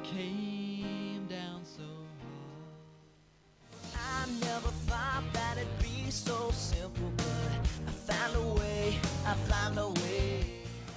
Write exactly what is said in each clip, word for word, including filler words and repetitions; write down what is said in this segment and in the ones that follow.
came down so hard. I never thought that it'd be so simple, but I found a way, I found a way.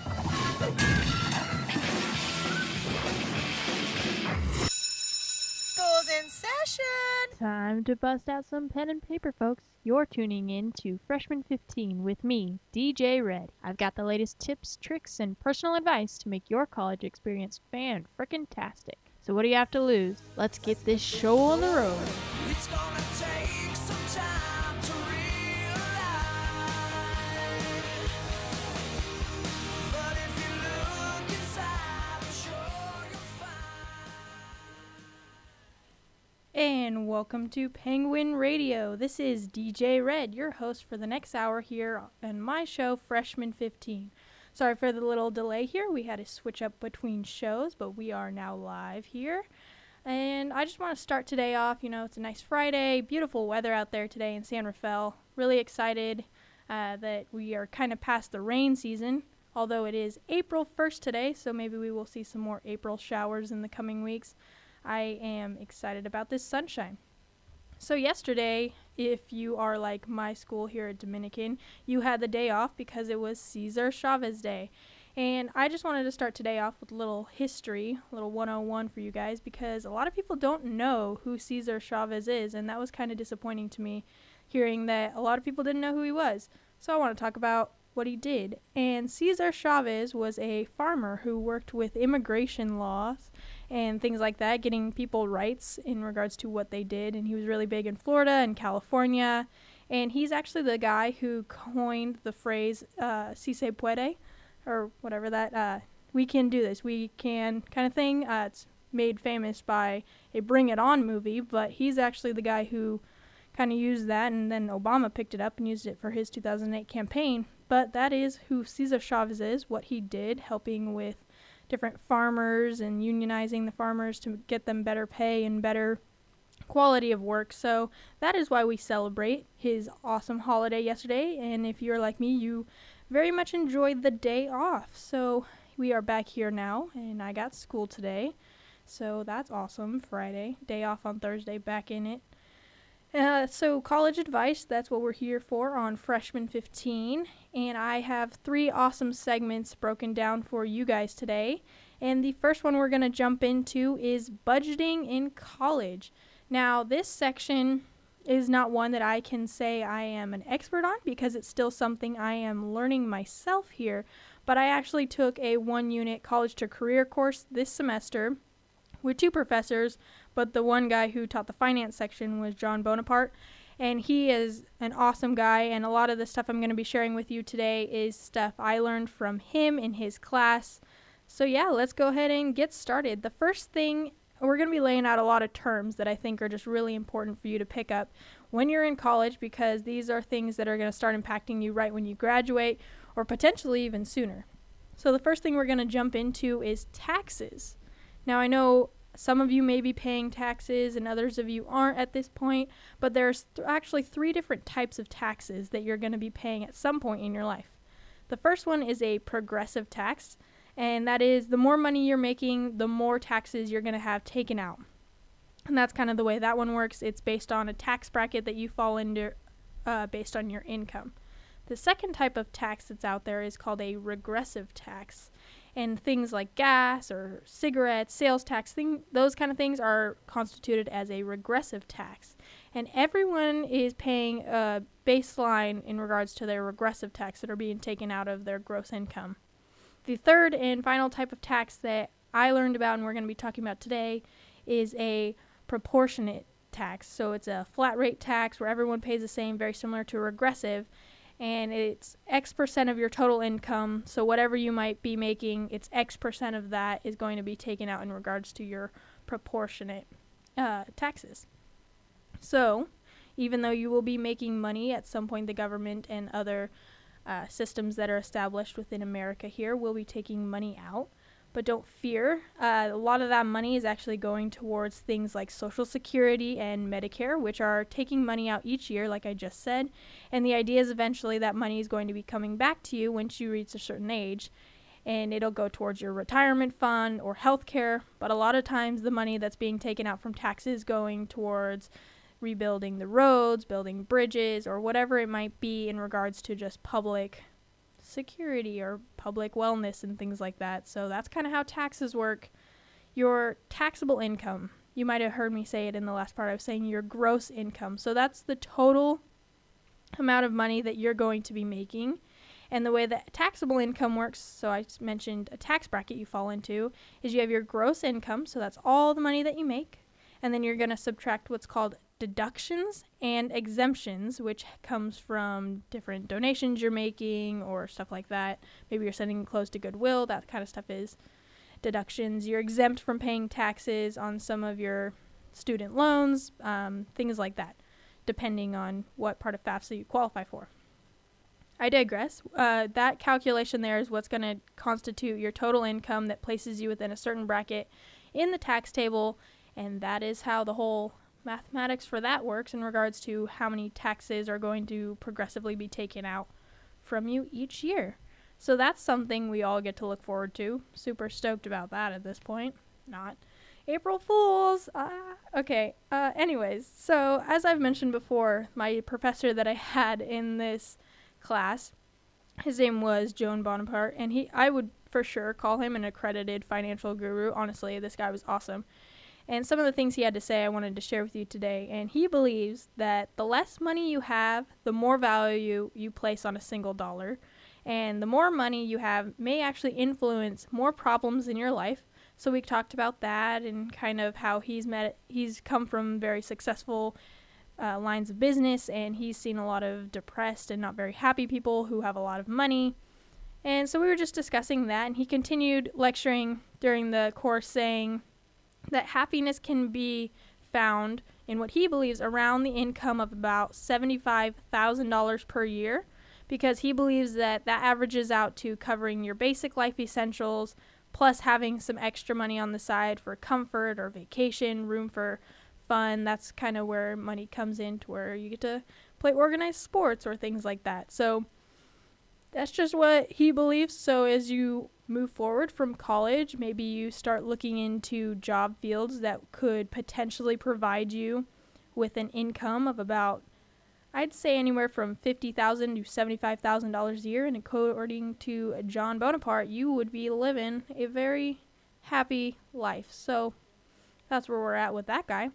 Goes in session! Time to bust out some pen and paper, folks. You're tuning in to Freshman fifteen with me, D J Red. I've got the latest tips, tricks, and personal advice to make your college experience fan-frickin-tastic. So what do you have to lose? Let's get this show on the road. It's gonna take some time to realize, but if you look inside, I'm sure you'll find. And welcome to Penguin Radio. This is D J Red, your host for the next hour here on my show, Freshman fifteen. Sorry for the little delay here. We had to switch up between shows, but we are now live here. And I just want to start today off. You know, it's a nice Friday, beautiful weather out there today in San Rafael. Really excited uh, that we are kind of past the rain season, although it is April first today, so maybe we will see some more April showers in the coming weeks. I am excited about this sunshine. So yesterday, if you are like my school here at Dominican, you had the day off because it was Cesar Chavez Day. And I just wanted to start today off with a little history, a little one oh one for you guys, because a lot of people don't know who Cesar Chavez is, and that was kind of disappointing to me, hearing that a lot of people didn't know who he was. So I want to talk about what he did. And Cesar Chavez was a farmer who worked with immigration laws and things like that, getting people rights in regards to what they did. And he was really big in Florida and California. And he's actually the guy who coined the phrase, uh, si se puede, or whatever that, uh, we can do this, we can kind of thing. Uh, it's made famous by a Bring It On movie, but he's actually the guy who kind of used that, and then Obama picked it up and used it for his two thousand eight campaign. But that is who Cesar Chavez is, what he did, helping with different farmers and unionizing the farmers to get them better pay and better quality of work. So that is why we celebrate his awesome holiday yesterday. And if you're like me, you very much enjoyed the day off. So we are back here now, and I got school today. So that's awesome. Friday, day off on Thursday, back in it. Uh, so college advice, that's what we're here for on Freshman fifteen. And I have three awesome segments broken down for you guys today. And the first one we're going to jump into is budgeting in college. Now, this section is not one that I can say I am an expert on because it's still something I am learning myself here. But I actually took a one-unit college to career course this semester with two professors, but the one guy who taught the finance section was John Bonaparte, and he is an awesome guy, and a lot of the stuff I'm going to be sharing with you today is stuff I learned from him in his class. So yeah, let's go ahead and get started. The first thing, we're going to be laying out a lot of terms that I think are just really important for you to pick up when you're in college, because these are things that are going to start impacting you right when you graduate, or potentially even sooner. So the first thing we're going to jump into is taxes. Now, I know some of you may be paying taxes and others of you aren't at this point, but there's th- actually three different types of taxes that you're going to be paying at some point in your life. The first one is a progressive tax, and that is the more money you're making, the more taxes you're going to have taken out. And that's kind of the way that one works. It's based on a tax bracket that you fall into uh, based on your income. The second type of tax that's out there is called a regressive tax. And things like gas or cigarettes, sales tax, thing, those kind of things are constituted as a regressive tax. And everyone is paying a baseline in regards to their regressive tax that are being taken out of their gross income. The third and final type of tax that I learned about and we're going to be talking about today is a proportionate tax. So it's a flat rate tax where everyone pays the same, very similar to a regressive. And it's X percent of your total income. So whatever you might be making, it's X percent of that is going to be taken out in regards to your proportionate uh, taxes. So even though you will be making money at some point, the government and other uh, systems that are established within America here will be taking money out. But don't fear, uh, a lot of that money is actually going towards things like Social Security and Medicare, which are taking money out each year, like I just said. And the idea is eventually that money is going to be coming back to you once you reach a certain age. and it'll go towards your retirement fund or healthcare. But a lot of times the money that's being taken out from taxes going towards rebuilding the roads, building bridges, or whatever it might be in regards to just public security or public wellness and things like that. So that's kind of how taxes work. Your taxable income, you might have heard me say it in the last part, I was saying your gross income. So that's the total amount of money that you're going to be making. And the way that taxable income works, so I mentioned a tax bracket you fall into, is you have your gross income, so that's all the money that you make, and then you're going to subtract what's called deductions and exemptions, which comes from different donations you're making or stuff like that. Maybe you're sending clothes to Goodwill, that kind of stuff is deductions. You're exempt from paying taxes on some of your student loans, um, things like that, depending on what part of FAFSA you qualify for. I digress. Uh, that calculation there is what's going to constitute your total income that places you within a certain bracket in the tax table, and that is how the whole mathematics for that works in regards to how many taxes are going to progressively be taken out from you each year. So that's something we all get to look forward to. Super stoked about that at this point. Not. April Fools! Ah, okay, uh, anyways, so as I've mentioned before, my professor that I had in this class, his name was Joan Bonaparte, and he I would for sure call him an accredited financial guru. Honestly, this guy was awesome. And some of the things he had to say I wanted to share with you today. And he believes that the less money you have, the more value you place on a single dollar. And the more money you have may actually influence more problems in your life. So we talked about that and kind of how he's met he's come from very successful uh, lines of business, and he's seen a lot of depressed and not very happy people who have a lot of money. And so we were just discussing that, and he continued lecturing during the course saying that happiness can be found in what he believes around the income of about seventy-five thousand dollars per year, because he believes that that averages out to covering your basic life essentials, plus having some extra money on the side for comfort or vacation, room for fun. That's kind of where money comes in, to where you get to play organized sports or things like that. So that's just what he believes. So as you move forward from college, maybe you start looking into job fields that could potentially provide you with an income of about, I'd say, anywhere from fifty thousand dollars to seventy-five thousand dollars a year. And according to John Bonaparte, you would be living a very happy life. So that's where we're at with that guy.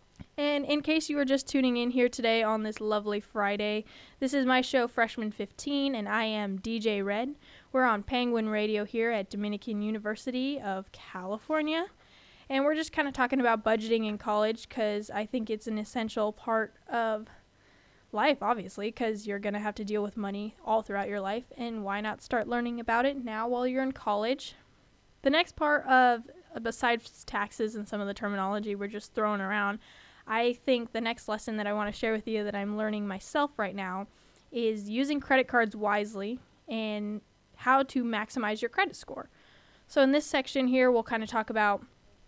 And in case you were just tuning in here today on this lovely Friday, this is my show, Freshman fifteen, and I am D J Red. We're on Penguin Radio here at Dominican University of California. And we're just kind of talking about budgeting in college, because I think it's an essential part of life, obviously, because you're going to have to deal with money all throughout your life. And why not start learning about it now while you're in college? The next part of, besides taxes and some of the terminology we're just throwing around, I think the next lesson that I want to share with you that I'm learning myself right now is using credit cards wisely and how to maximize your credit score. So in this section here, we'll kind of talk about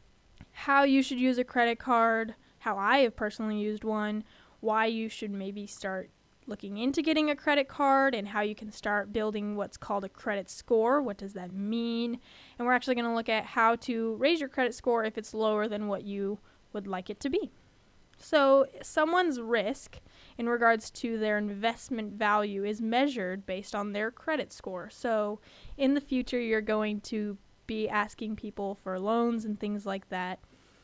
how you should use a credit card, how I have personally used one, why you should maybe start looking into getting a credit card, and how you can start building what's called a credit score. What does that mean? And we're actually going to look at how to raise your credit score if it's lower than what you would like it to be. So someone's risk in regards to their investment value is measured based on their credit score. So in the future, you're going to be asking people for loans and things like that.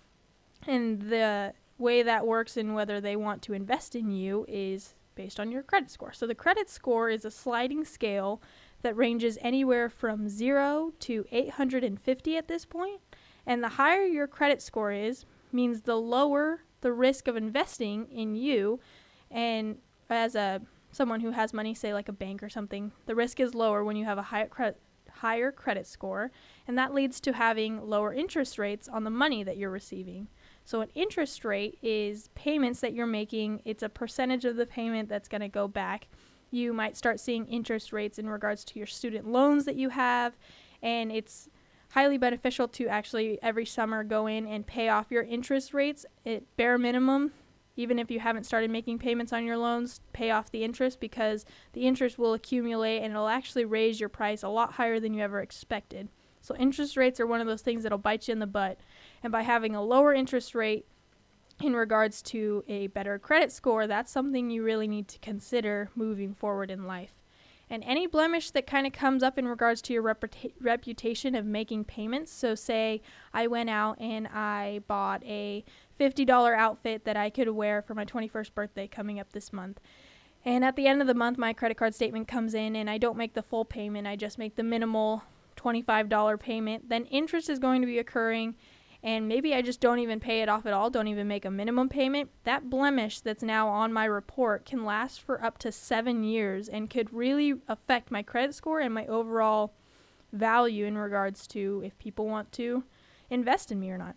And the way that works and whether they want to invest in you is based on your credit score. So the credit score is a sliding scale that ranges anywhere from zero to eight hundred fifty at this point. And the higher your credit score is, means the lower the risk of investing in you. And as a someone who has money, say like a bank or something, the risk is lower when you have a higher credit higher credit score, and that leads to having lower interest rates on the money that you're receiving. So an interest rate is payments that you're making. It's a percentage of the payment that's going to go back. You might start seeing interest rates in regards to your student loans that you have, and it's highly beneficial to actually every summer go in and pay off your interest rates at bare minimum. even if you haven't started making payments on your loans, pay off the interest, because the interest will accumulate and it'll actually raise your price a lot higher than you ever expected. So interest rates are one of those things that'll bite you in the butt. And by having a lower interest rate in regards to a better credit score, that's something you really need to consider moving forward in life. And any blemish that kind of comes up in regards to your reputa- reputation of making payments. So say I went out and I bought a fifty dollars outfit that I could wear for my twenty-first birthday coming up this month. And at the end of the month, my credit card statement comes in and I don't make the full payment. I just make the minimal twenty-five dollars payment. Then interest is going to be occurring, and maybe I just don't even pay it off at all, don't even make a minimum payment. That blemish that's now on my report can last for up to seven years and could really affect my credit score and my overall value in regards to if people want to invest in me or not.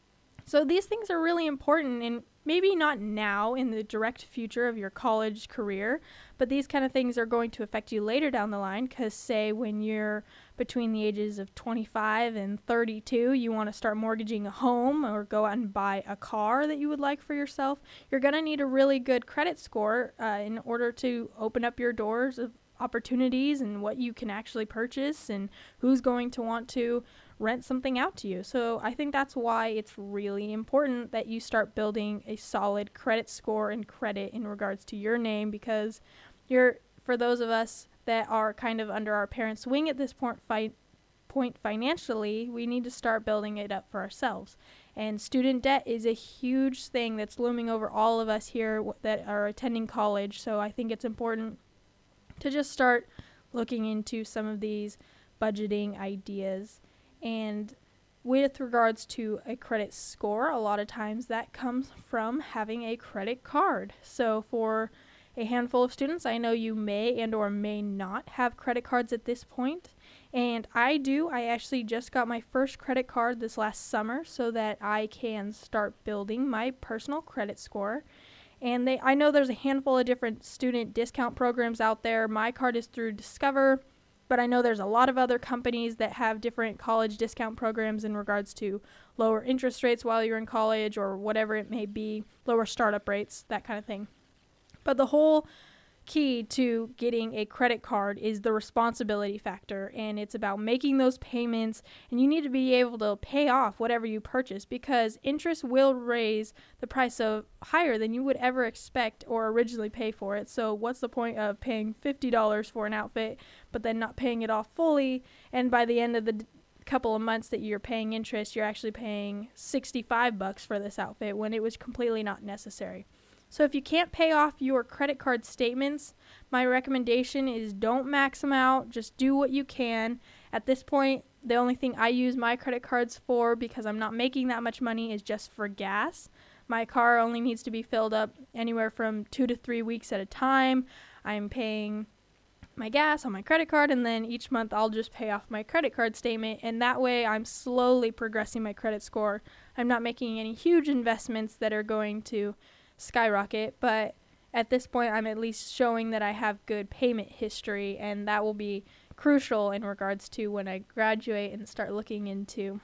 So these things are really important, and maybe not now in the direct future of your college career, but these kind of things are going to affect you later down the line, because say when you're between the ages of twenty-five and thirty-two, you want to start mortgaging a home or go out and buy a car that you would like for yourself, you're going to need a really good credit score uh, in order to open up your doors of opportunities and what you can actually purchase and who's going to want to rent something out to you. So I think that's why it's really important that you start building a solid credit score and credit in regards to your name, because you're, for those of us that are kind of under our parents' wing at this point, fi- point financially, we need to start building it up for ourselves. And student debt is a huge thing that's looming over all of us here w- that are attending college. So I think it's important to just start looking into some of these budgeting ideas. And with regards to a credit score, a lot of times that comes from having a credit card. So for a handful of students, I know you may and or may not have credit cards at this point. And I do. I actually just got my first credit card this last summer so that I can start building my personal credit score. And they, I know there's a handful of different student discount programs out there. My card is through Discover, but I know there's a lot of other companies that have different college discount programs in regards to lower interest rates while you're in college or whatever it may be, lower startup rates, that kind of thing. But the whole key to getting a credit card is the responsibility factor, and it's about making those payments, and you need to be able to pay off whatever you purchase, because interest will raise the price of higher than you would ever expect or originally pay for it. So what's the point of paying fifty dollars for an outfit but then not paying it off fully, and by the end of the d- couple of months that you're paying interest, you're actually paying sixty-five bucks for this outfit when it was completely not necessary. So if you can't pay off your credit card statements, my recommendation is don't max them out. Just do what you can. At this point, the only thing I use my credit cards for, because I'm not making that much money, is just for gas. My car only needs to be filled up anywhere from two to three weeks at a time. I'm paying my gas on my credit card, and then each month I'll just pay off my credit card statement, and that way I'm slowly progressing my credit score. I'm not making any huge investments that are going to skyrocket, but at this point I'm at least showing that I have good payment history, and that will be crucial in regards to when I graduate and start looking into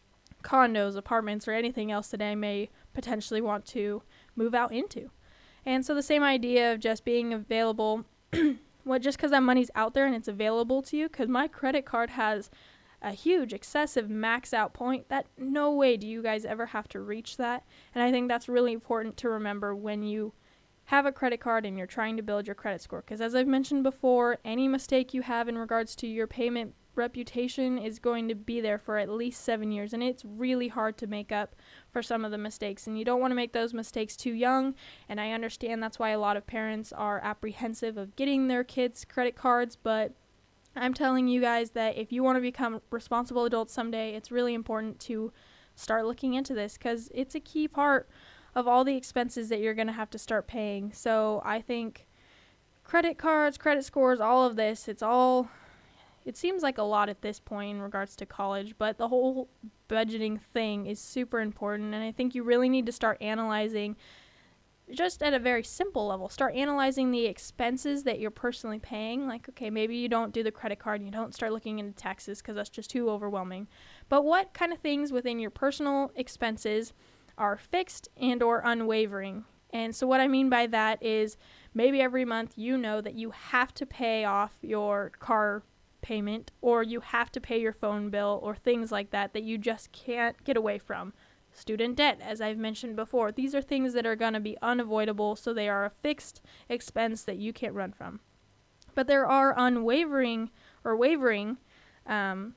condos, apartments, or anything else that I may potentially want to move out into. And so the same idea of just being available, well, just because that money's out there and it's available to you, because my credit card has a huge excessive max out point, that no way do you guys ever have to reach that. And I think that's really important to remember when you have a credit card and you're trying to build your credit score, because as I've mentioned before, any mistake you have in regards to your payment reputation is going to be there for at least seven years, and it's really hard to make up for some of the mistakes, and you don't want to make those mistakes too young. And I understand that's why a lot of parents are apprehensive of getting their kids credit cards, but I'm telling you guys that if you want to become responsible adults someday, it's really important to start looking into this, because it's a key part of all the expenses that you're going to have to start paying. So I think credit cards, credit scores, all of this, it's all, it seems like a lot at this point in regards to college, but the whole budgeting thing is super important, and I think you really need to start analyzing just at a very simple level. Start analyzing the expenses that you're personally paying. Like, okay, maybe you don't do the credit card and you don't start looking into taxes because that's just too overwhelming. But what kind of things within your personal expenses are fixed and or unwavering? And so what I mean by that is maybe every month you know that you have to pay off your car payment, or you have to pay your phone bill, or things like that that you just can't get away from. Student debt, as I've mentioned before, these are things that are going to be unavoidable, so they are a fixed expense that you can't run from. But there are unwavering or wavering um,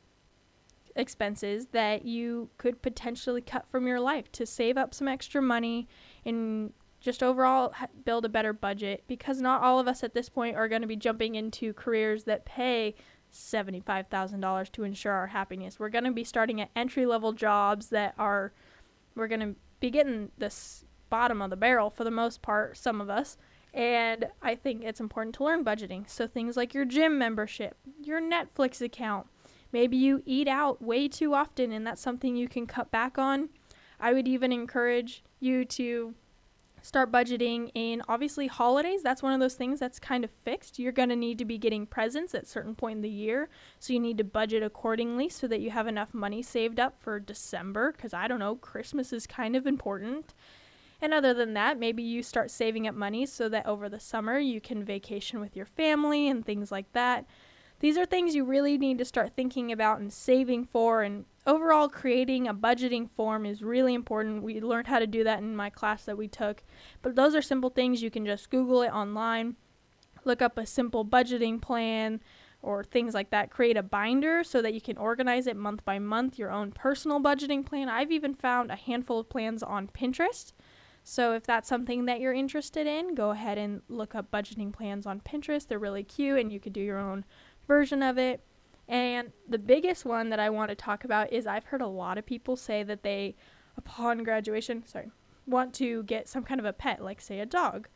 expenses that you could potentially cut from your life to save up some extra money and just overall ha- build a better budget, because not all of us at this point are going to be jumping into careers that pay seventy-five thousand dollars to ensure our happiness. We're going to be starting at entry-level jobs that are, we're going to be getting this bottom of the barrel for the most part, some of us. And I think it's important to learn budgeting. So things like your gym membership, your Netflix account, maybe you eat out way too often and that's something you can cut back on. I would even encourage you to start budgeting in, obviously, holidays. That's one of those things that's kind of fixed. You're going to need to be getting presents at a certain point in the year, so you need to budget accordingly so that you have enough money saved up for December, because I don't know, Christmas is kind of important. And other than that, maybe you start saving up money so that over the summer you can vacation with your family and things like that. These are things you really need to start thinking about and saving for, and overall creating a budgeting form is really important. We learned how to do that in my class that we took, but those are simple things. You can just Google it online, look up a simple budgeting plan or things like that. Create a binder so that you can organize it month by month, your own personal budgeting plan. I've even found a handful of plans on Pinterest. So if that's something that you're interested in, go ahead and look up budgeting plans on Pinterest. They're really cute and you could do your own version of it. And the biggest one that I want to talk about is I've heard a lot of people say that they, upon graduation, sorry, want to get some kind of a pet, like say a dog.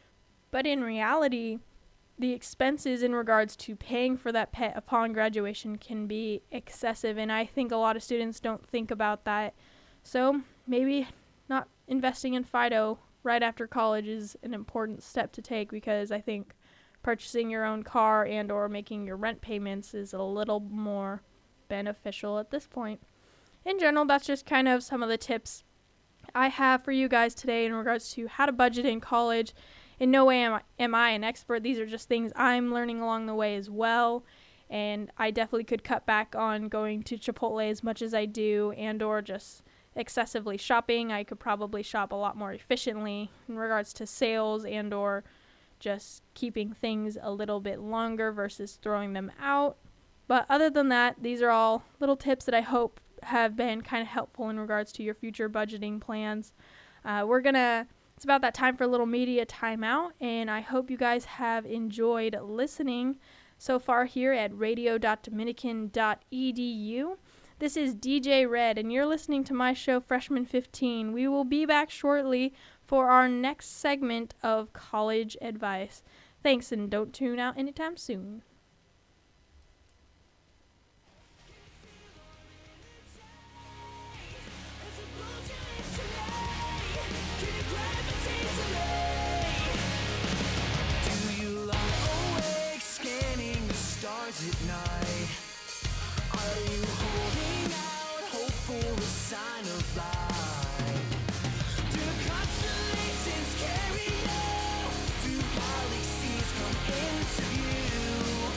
But in reality, the expenses in regards to paying for that pet upon graduation can be excessive, and I think a lot of students don't think about that. So maybe not investing in Fido right after college is an important step to take, because I think purchasing your own car and or making your rent payments is a little more beneficial at this point. In general, that's just kind of some of the tips I have for you guys today in regards to how to budget in college. In no way am I, am I an expert. These are just things I'm learning along the way as well. And I definitely could cut back on going to Chipotle as much as I do and or just excessively shopping. I could probably shop a lot more efficiently in regards to sales and or just keeping things a little bit longer versus throwing them out. But other than that, these are all little tips that I hope have been kind of helpful in regards to your future budgeting plans. Uh, we're gonna, it's about that time for a little media timeout, and I hope you guys have enjoyed listening so far here at radio dot dominican dot e d u. This is D J Red, and you're listening to my show, Freshman fifteen. We will be back shortly for our next segment of college advice. Thanks, and don't tune out anytime soon. Do you lie awake scanning the stars at night? Are you holding out hope for a sign of life? Do constellations carry you? Do galaxies come into view?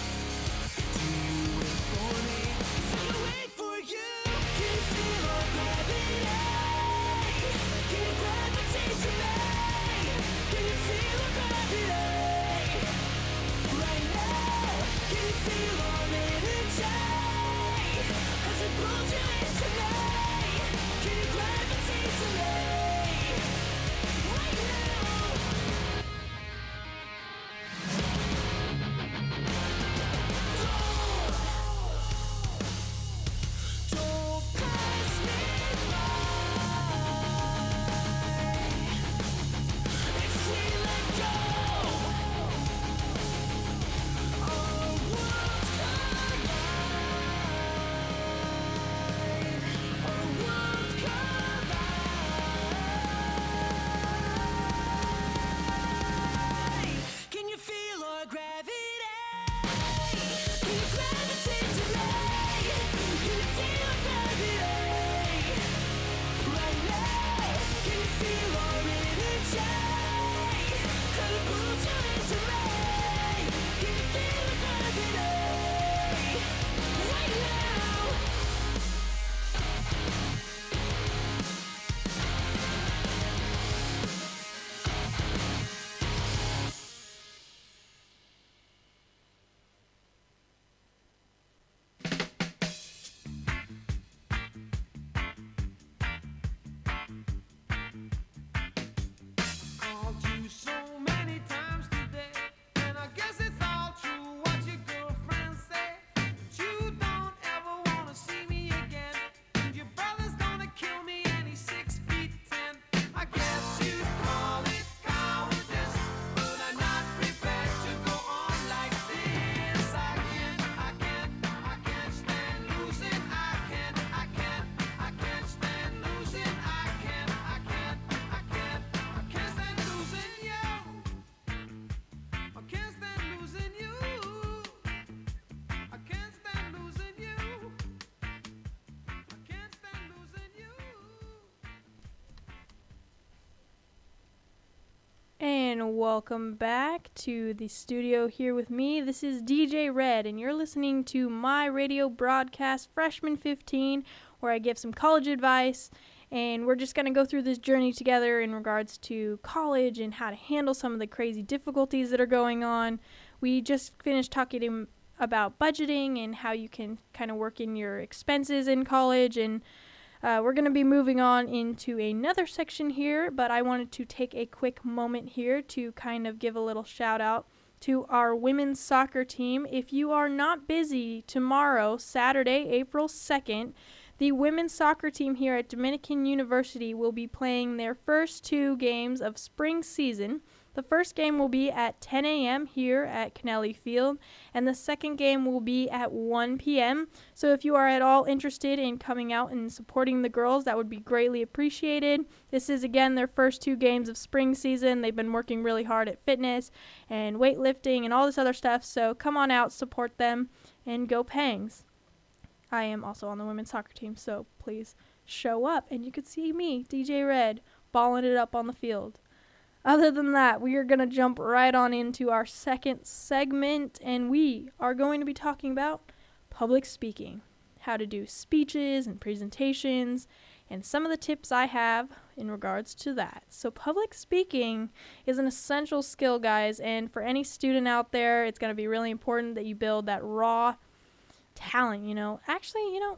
and welcome back to the studio here with me. This is D J Red, and you're listening to my radio broadcast, Freshman fifteen, where I give some college advice, and we're just going to go through this journey together in regards to college and how to handle some of the crazy difficulties that are going on. We just finished talking about budgeting and how you can kind of work in your expenses in college, and Uh, we're going to be moving on into another section here, but I wanted to take a quick moment here to kind of give a little shout out to our women's soccer team. If you are not busy tomorrow, Saturday, April second, the women's soccer team here at Dominican University will be playing their first two games of spring season. The first game will be at ten a.m. here at Kennelly Field, and the second game will be at one p.m. So if you are at all interested in coming out and supporting the girls, that would be greatly appreciated. This is, again, their first two games of spring season. They've been working really hard at fitness and weightlifting and all this other stuff, so come on out, support them, and go Pangs. I am also on the women's soccer team, so please show up, and you could see me, D J Red, balling it up on the field. Other than that, we are going to jump right on into our second segment, and we are going to be talking about public speaking, how to do speeches and presentations, and some of the tips I have in regards to that. So public speaking is an essential skill, guys, and for any student out there, it's going to be really important that you build that raw talent, you know. Actually, you know,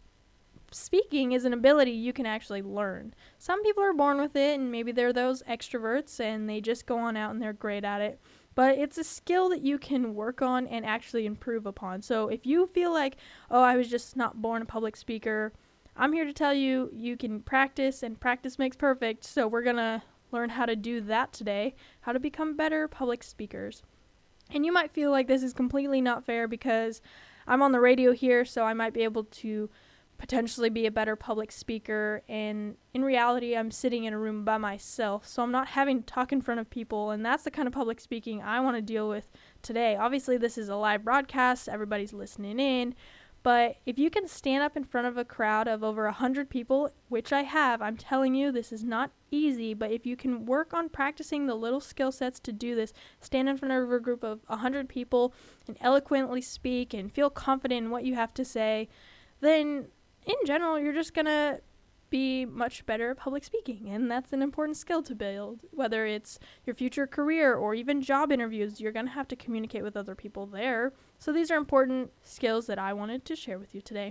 speaking is an ability you can actually learn. Some people are born with it, and maybe they're those extroverts and they just go on out and they're great at it. But it's a skill that you can work on and actually improve upon. So if you feel like, oh, I was just not born a public speaker, I'm here to tell you you can practice, and practice makes perfect. So we're going to learn how to do that today, how to become better public speakers. And you might feel like this is completely not fair because I'm on the radio here, so I might be able to potentially be a better public speaker, and in reality I'm sitting in a room by myself, so I'm not having to talk in front of people, and that's the kind of public speaking I want to deal with today. Obviously this is a live broadcast, everybody's listening in, but if you can stand up in front of a crowd of over a hundred people, which I have, I'm telling you this is not easy, but if you can work on practicing the little skill sets to do this, stand in front of a group of a hundred people and eloquently speak and feel confident in what you have to say, then in general, you're just going to be much better at public speaking, and that's an important skill to build. Whether it's your future career or even job interviews, you're going to have to communicate with other people there. So these are important skills that I wanted to share with you today.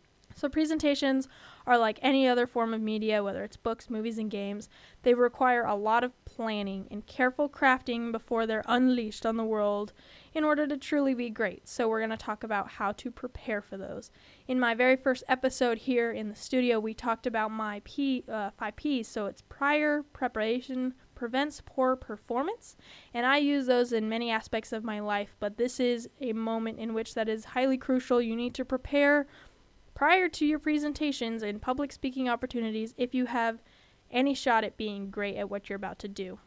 So presentations are like any other form of media, whether it's books, movies, and games. They require a lot of planning and careful crafting before they're unleashed on the world in order to truly be great. So we're going to talk about how to prepare for those. In my very first episode here in the studio, we talked about my P, uh, five P's. So it's prior, preparation, prevents poor performance, and I use those in many aspects of my life, but this is a moment in which that is highly crucial. You need to prepare prior to your presentations and public speaking opportunities if you have any shot at being great at what you're about to do.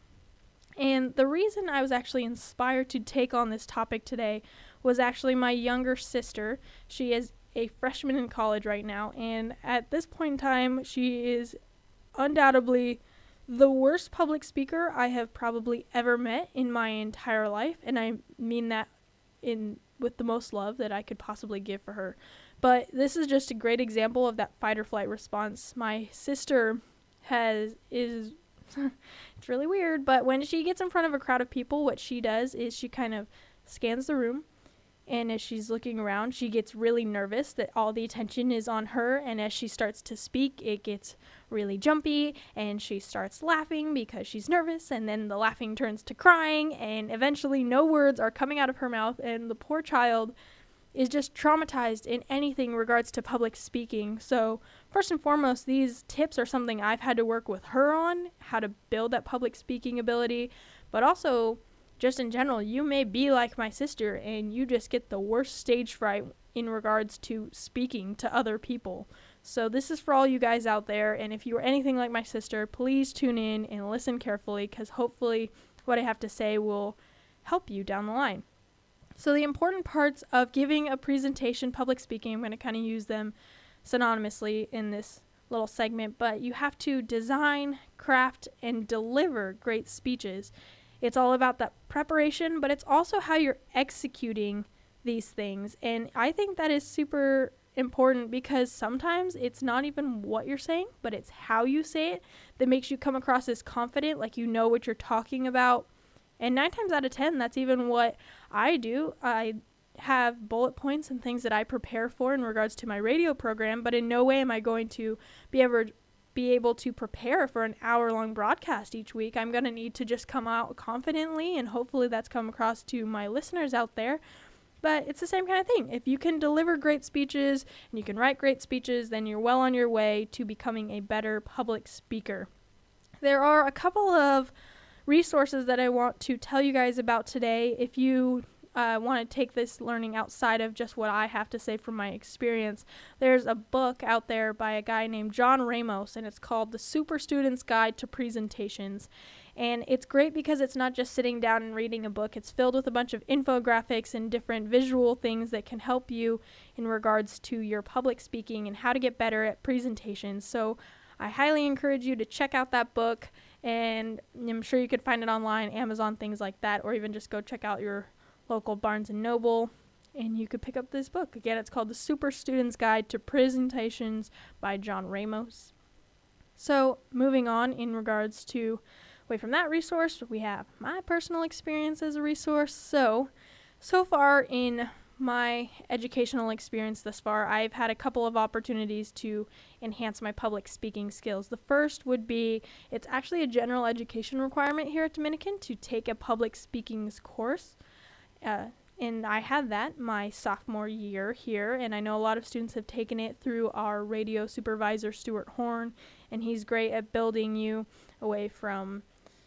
And the reason I was actually inspired to take on this topic today was actually my younger sister. She is a freshman in college right now, and at this point in time, she is undoubtedly the worst public speaker I have probably ever met in my entire life, and I mean that in with the most love that I could possibly give for her. But this is just a great example of that fight or flight response. My sister has is it's really weird, but when she gets in front of a crowd of people, what she does is she kind of scans the room, and as she's looking around, she gets really nervous that all the attention is on her, and as she starts to speak, it gets really jumpy, and she starts laughing because she's nervous, and then the laughing turns to crying, and eventually no words are coming out of her mouth, and the poor child is just traumatized in anything in regards to public speaking. So first and foremost, these tips are something I've had to work with her on, how to build that public speaking ability, but also just in general, you may be like my sister and you just get the worst stage fright in regards to speaking to other people. So this is for all you guys out there, and if you are anything like my sister, please tune in and listen carefully, because hopefully what I have to say will help you down the line. So the important parts of giving a presentation, public speaking, I'm going to kind of use them synonymously in this little segment, but you have to design, craft, and deliver great speeches. It's all about that preparation, but it's also how you're executing these things. And I think that is super important because sometimes it's not even what you're saying, but it's how you say it that makes you come across as confident, like you know what you're talking about. And nine times out of ten, that's even what I do. I have bullet points and things that I prepare for in regards to my radio program, but in no way am I going to be ever be able to prepare for an hour-long broadcast each week. I'm going to need to just come out confidently, and hopefully that's come across to my listeners out there. But it's the same kind of thing. If you can deliver great speeches and you can write great speeches, then you're well on your way to becoming a better public speaker. There are a couple of resources that I want to tell you guys about today. If you uh, want to take this learning outside of just what I have to say from my experience, there's a book out there by a guy named John Ramos, and it's called The Super Student's Guide to Presentations. And it's great because it's not just sitting down and reading a book. It's filled with a bunch of infographics and different visual things that can help you in regards to your public speaking and how to get better at presentations. So I highly encourage you to check out that book, and I'm sure you could find it online, Amazon, things like that, or even just go check out your local Barnes and Noble, and you could pick up this book. Again, it's called The Super Student's Guide to Presentations by John Ramos. So moving on in regards to away from that resource, we have my personal experience as a resource. So, so far in my educational experience thus far, I've had a couple of opportunities to enhance my public speaking skills. The first would be, it's actually a general education requirement here at Dominican to take a public speaking course. Uh, and I had that my sophomore year here, and I know a lot of students have taken it through our radio supervisor, Stuart Horn, and he's great at building you away from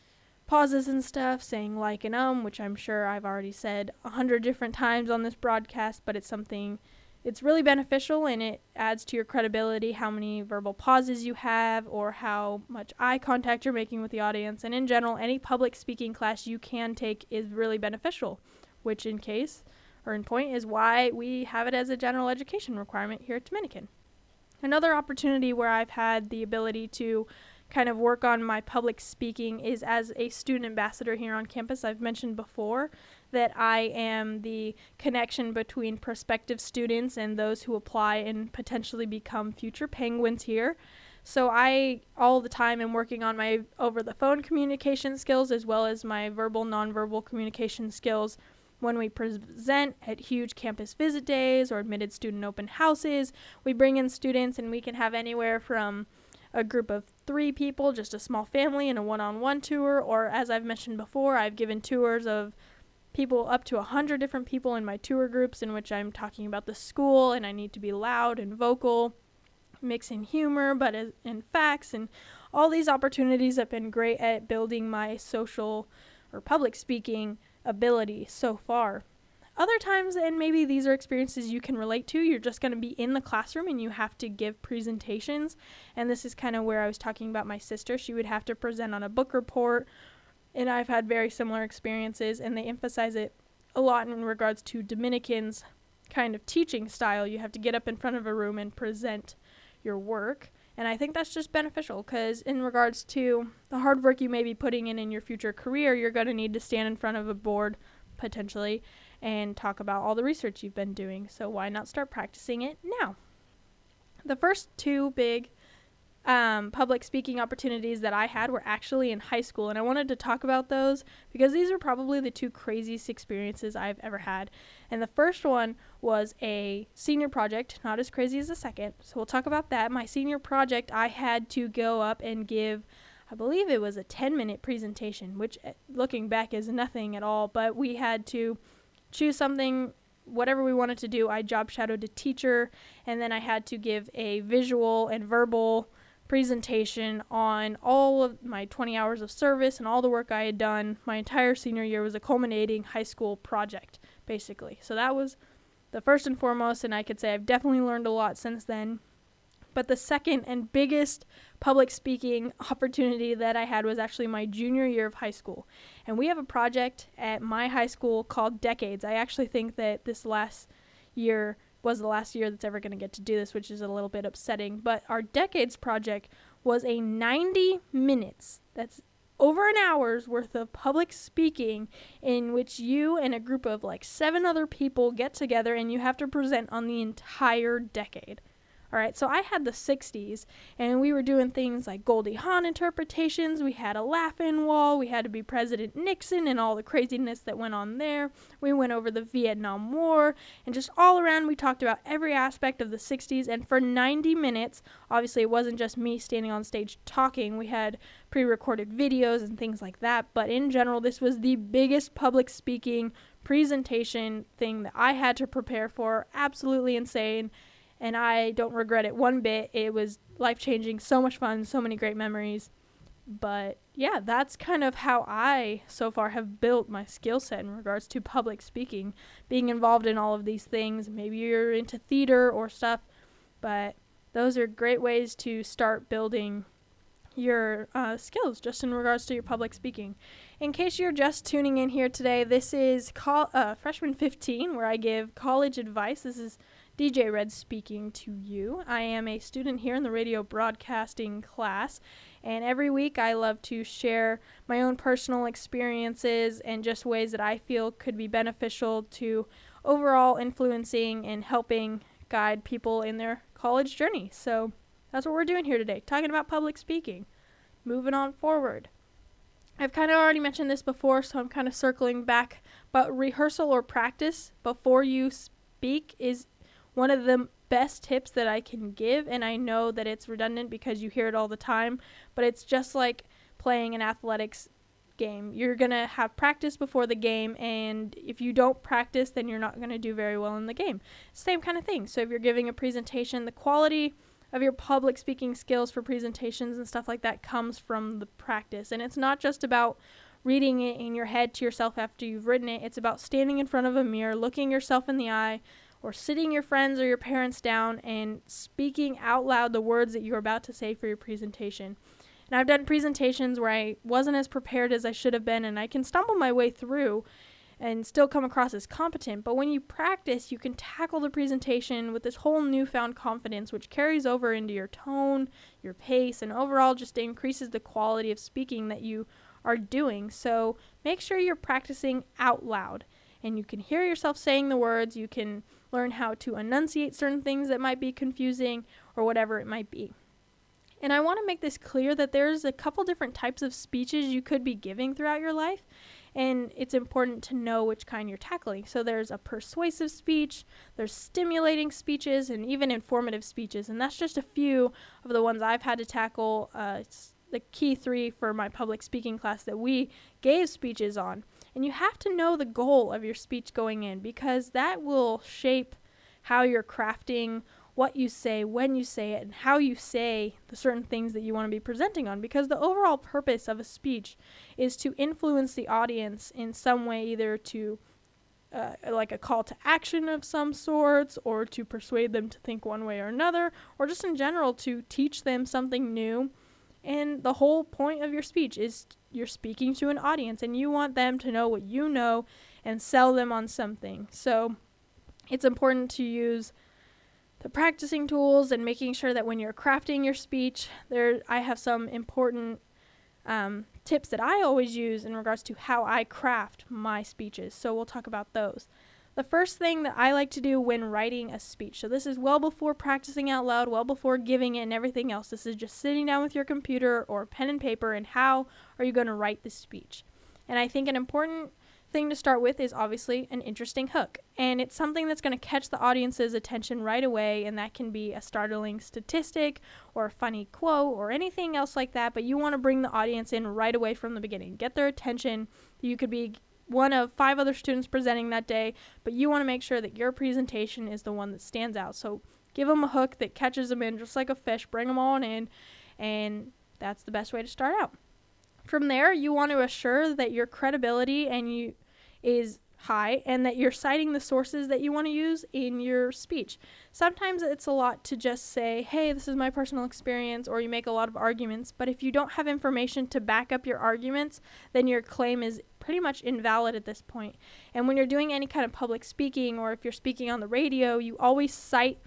pauses and stuff, saying like and um, which I'm sure I've already said a hundred different times on this broadcast, but it's something, it's really beneficial, and it adds to your credibility how many verbal pauses you have or how much eye contact you're making with the audience. And in general, any public speaking class you can take is really beneficial, which in case or in point is why we have it as a general education requirement here at Dominican. Another opportunity where I've had the ability to kind of work on my public speaking is as a student ambassador here on campus. I've mentioned before that I am the connection between prospective students and those who apply and potentially become future Penguins here. So I all the time am working on my over-the-phone communication skills as well as my verbal, nonverbal communication skills when we present at huge campus visit days or admitted student open houses. We bring in students and we can have anywhere from a group of three people, just a small family, in a one-on-one tour, or as I've mentioned before, I've given tours of people up to a hundred different people in my tour groups in which I'm talking about the school, and I need to be loud and vocal, mix in humor, but in facts, and all these opportunities have been great at building my social or public speaking ability so far. Other times, and maybe these are experiences you can relate to, you're just going to be in the classroom and you have to give presentations. And this is kind of where I was talking about my sister. She would have to present on a book report, and I've had very similar experiences, and they emphasize it a lot in regards to Dominicans' kind of teaching style. You have to get up in front of a room and present your work. And I think that's just beneficial because in regards to the hard work you may be putting in in your future career, you're going to need to stand in front of a board potentially and talk about all the research you've been doing. So why not start practicing it now? The first two big um, public speaking opportunities that I had were actually in high school, and I wanted to talk about those because these are probably the two craziest experiences I've ever had. And the first one was a senior project, not as crazy as the second, so we'll talk about that. My senior project, I had to go up and give, I believe it was a ten-minute presentation, which looking back is nothing at all, but we had to choose something, whatever we wanted to do. I job shadowed a teacher, and then I had to give a visual and verbal presentation on all of my twenty hours of service and all the work I had done. My entire senior year was a culminating high school project, basically. So that was the first and foremost, and I could say I've definitely learned a lot since then. But the second and biggest public speaking opportunity that I had was actually my junior year of high school. And we have a project at my high school called Decades. I actually think that this last year was the last year that's ever going to get to do this, which is a little bit upsetting. But our Decades project was a ninety minutes. That's over an hour's worth of public speaking in which you and a group of like seven other people get together and you have to present on the entire decade. All right, so I had the sixties, and we were doing things like Goldie Hawn interpretations. We had a laugh-in wall. We had to be President Nixon and all the craziness that went on there. We went over the Vietnam War, and just all around we talked about every aspect of the sixties. And for ninety minutes, obviously it wasn't just me standing on stage talking. We had pre-recorded videos and things like that. But in general, this was the biggest public speaking presentation thing that I had to prepare for. Absolutely insane. And I don't regret it one bit. It was life-changing, so much fun, so many great memories. But yeah, that's kind of how I so far have built my skill set in regards to public speaking, being involved in all of these things. Maybe you're into theater or stuff, but those are great ways to start building your uh, skills just in regards to your public speaking. In case you're just tuning in here today, this is col- uh, Freshman fifteen, where I give college advice. This is D J Red speaking to you. I am a student here in the radio broadcasting class, and every week I love to share my own personal experiences and just ways that I feel could be beneficial to overall influencing and helping guide people in their college journey. So that's what we're doing here today, talking about public speaking. Moving on forward. I've kind of already mentioned this before, so I'm kind of circling back, but rehearsal or practice before you speak is one of the best tips that I can give, and I know that it's redundant because you hear it all the time, but it's just like playing an athletics game. You're going to have practice before the game, and if you don't practice, then you're not going to do very well in the game. Same kind of thing. So if you're giving a presentation, the quality of your public speaking skills for presentations and stuff like that comes from the practice, and it's not just about reading it in your head to yourself after you've written it. It's about standing in front of a mirror, looking yourself in the eye, or sitting your friends or your parents down and speaking out loud the words that you're about to say for your presentation. And I've done presentations where I wasn't as prepared as I should have been, and I can stumble my way through and still come across as competent. But when you practice, you can tackle the presentation with this whole newfound confidence, which carries over into your tone, your pace, and overall just increases the quality of speaking that you are doing. So make sure you're practicing out loud, and you can hear yourself saying the words. You can learn how to enunciate certain things that might be confusing or whatever it might be. And I want to make this clear that there's a couple different types of speeches you could be giving throughout your life, and it's important to know which kind you're tackling. So there's a persuasive speech, there's stimulating speeches, and even informative speeches, and that's just a few of the ones I've had to tackle. Uh, it's the key three for my public speaking class that we gave speeches on. And you have to know the goal of your speech going in, because that will shape how you're crafting what you say, when you say it, and how you say the certain things that you want to be presenting on. Because the overall purpose of a speech is to influence the audience in some way, either to uh, like a call to action of some sorts, or to persuade them to think one way or another, or just in general to teach them something new. And the whole point of your speech is you're speaking to an audience, and you want them to know what you know and sell them on something. So it's important to use the practicing tools and making sure that when you're crafting your speech, there I have some important um, tips that I always use in regards to how I craft my speeches. So we'll talk about those. The first thing that I like to do when writing a speech, so this is well before practicing out loud, well before giving it and everything else. This is just sitting down with your computer or pen and paper, and how are you going to write this speech? And I think an important thing to start with is obviously an interesting hook. And it's something that's going to catch the audience's attention right away, and that can be a startling statistic or a funny quote or anything else like that. But you want to bring the audience in right away from the beginning. Get their attention. You could be one of five other students presenting that day, but you want to make sure that your presentation is the one that stands out. So give them a hook that catches them in just like a fish, bring them on in, and that's the best way to start out. From there, you want to assure that your credibility and you is high, and that you're citing the sources that you want to use in your speech. Sometimes it's a lot to just say, hey, this is my personal experience, or you make a lot of arguments, but if you don't have information to back up your arguments, then your claim is pretty much invalid at this point. And when you're doing any kind of public speaking, or if you're speaking on the radio, you always cite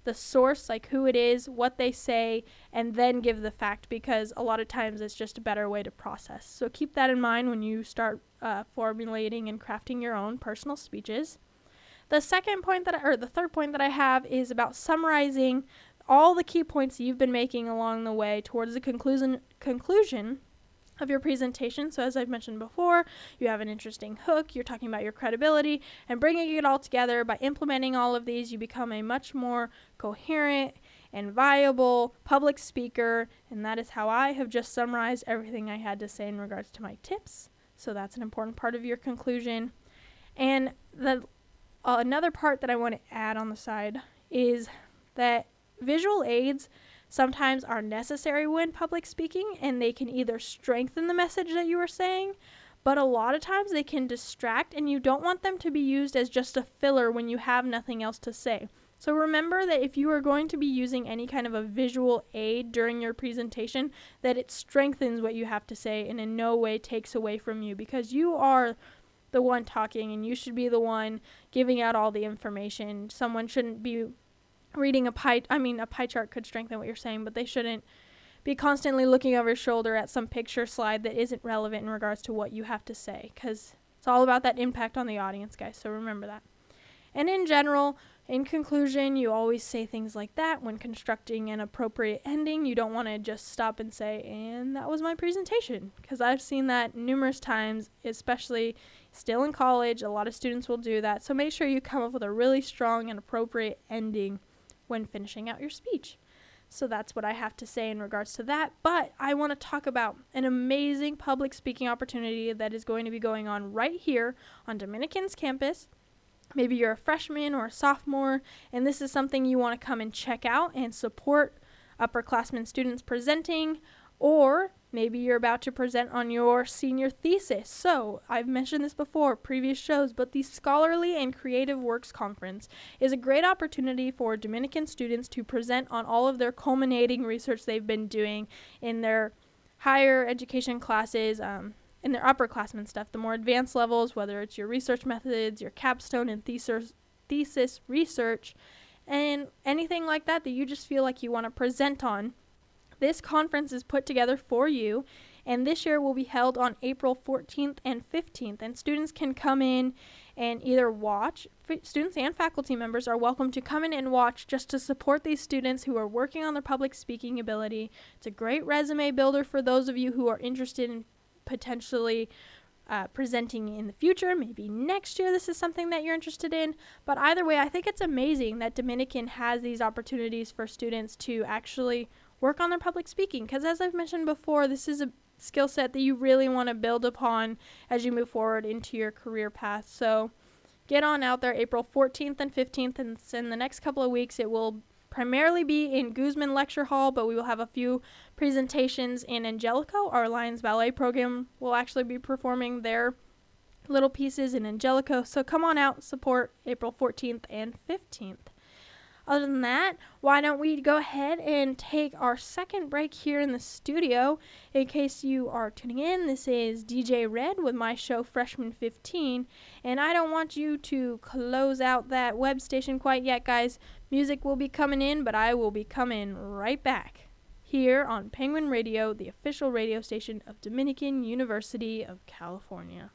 the source, like who it is, what they say, and then give the fact, because a lot of times it's just a better way to process. So keep that in mind when you start uh, formulating and crafting your own personal speeches. The second point that, I, or the third point that I have is about summarizing all the key points you've been making along the way towards the conclusion conclusion of your presentation. So as I've mentioned before, you have an interesting hook, you're talking about your credibility, and bringing it all together. By implementing all of these, you become a much more coherent and viable public speaker, and that is how I have just summarized everything I had to say in regards to my tips. So that's an important part of your conclusion. And the uh, another part that I want to add on the side is that visual aids sometimes are necessary when public speaking, and they can either strengthen the message that you are saying, but a lot of times they can distract, and you don't want them to be used as just a filler when you have nothing else to say. So remember that if you are going to be using any kind of a visual aid during your presentation, that it strengthens what you have to say and in no way takes away from you, because you are the one talking and you should be the one giving out all the information. Someone shouldn't be reading a pie, I mean, a pie chart could strengthen what you're saying, but they shouldn't be constantly looking over your shoulder at some picture slide that isn't relevant in regards to what you have to say, because it's all about that impact on the audience, guys, so remember that. And in general, in conclusion, you always say things like that when constructing an appropriate ending. You don't want to just stop and say, and that was my presentation, because I've seen that numerous times, especially still in college. A lot of students will do that, so make sure you come up with a really strong and appropriate ending when finishing out your speech. So that's what I have to say in regards to that. But I want to talk about an amazing public speaking opportunity that is going to be going on right here on Dominican's campus. Maybe you're a freshman or a sophomore, and this is something you want to come and check out and support upperclassmen students presenting, or maybe you're about to present on your senior thesis. So I've mentioned this before, previous shows, but the Scholarly and Creative Works Conference is a great opportunity for Dominican students to present on all of their culminating research they've been doing in their higher education classes, um, in their upperclassmen stuff, the more advanced levels, whether it's your research methods, your capstone and thesis, thesis research, and anything like that that you just feel like you want to present on. This conference is put together for you, and this year will be held on April fourteenth and fifteenth, and students can come in and either watch. F- students and faculty members are welcome to come in and watch just to support these students who are working on their public speaking ability. It's a great resume builder for those of you who are interested in potentially uh, presenting in the future. Maybe next year this is something that you're interested in, but either way, I think it's amazing that Dominican has these opportunities for students to actually work on their public speaking, because as I've mentioned before, this is a skill set that you really want to build upon as you move forward into your career path. So get on out there April fourteenth and fifteenth, and in the next couple of weeks it will primarily be in Guzman Lecture Hall, but we will have a few presentations in Angelico. Our Lions Ballet program will actually be performing their little pieces in Angelico, so come on out, support April fourteenth and fifteenth. Other than that, why don't we go ahead and take our second break here in the studio. In case you are tuning in, this is D J Red with my show Freshman fifteen, and I don't want you to close out that web station quite yet, guys. Music will be coming in, but I will be coming right back here on Penguin Radio, the official radio station of Dominican University of California.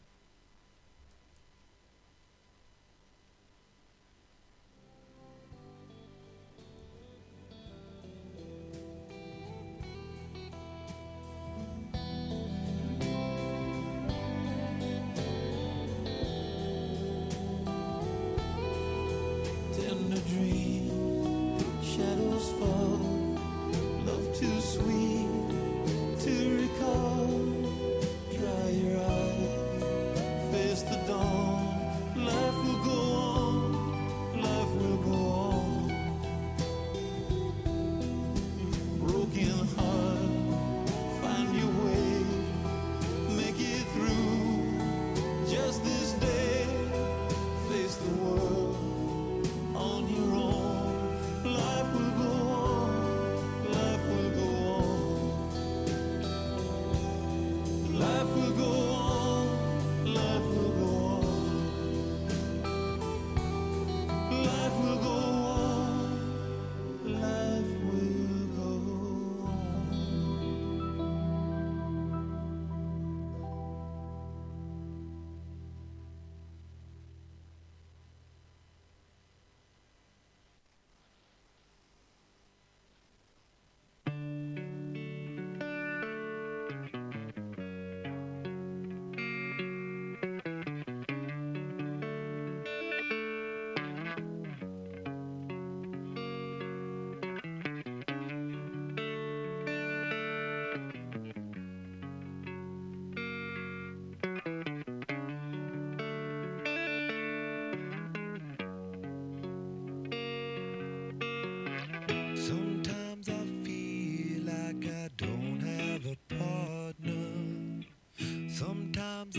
Tender dream, shadows fall, love too sweet to recall. Dry your eyes